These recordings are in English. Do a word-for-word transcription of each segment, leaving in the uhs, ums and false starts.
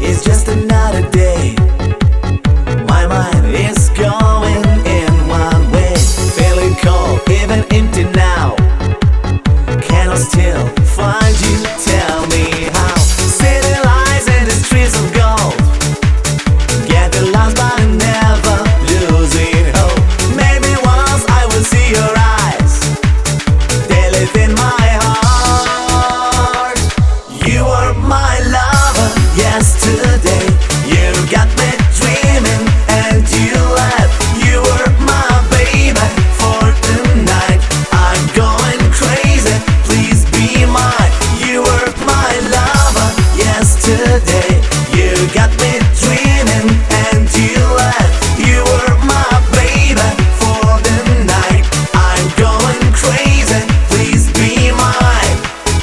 It's just another day. My mind is going in one way. Feeling cold, even empty now. Can I still find you? Tell me how. City lights and the streets of gold. Getting lost but never losing hope. Maybe once I will see your eyes. They live in my heart. You are my lover yesterday. You got me dreaming and you left. You were my baby for tonight. I'm going crazy, please be mine. You were my lover yesterday. You got me dreaming and you left. You were my baby for the night. I'm going crazy, please be mine.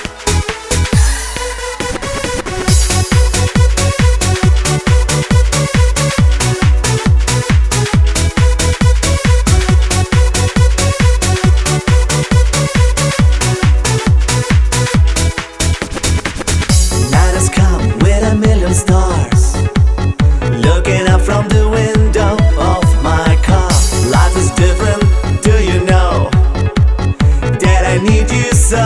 Night has come with a million stars. Looking up from the window of my car. Life is different, do you know that I need you so?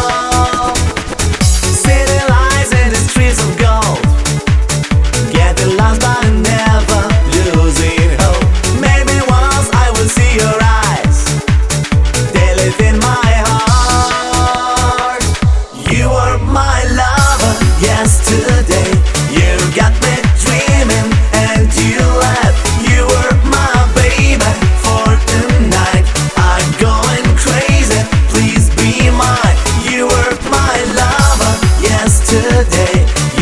City lights and the streets of gold. Getting lost but never losing hope. Maybe once I will see your eyes. They live in my heart. You are my lover yesterday. You got me dreaming and you left. You were my baby for tonight. I'm going crazy, please be mine. You were my lover yesterday.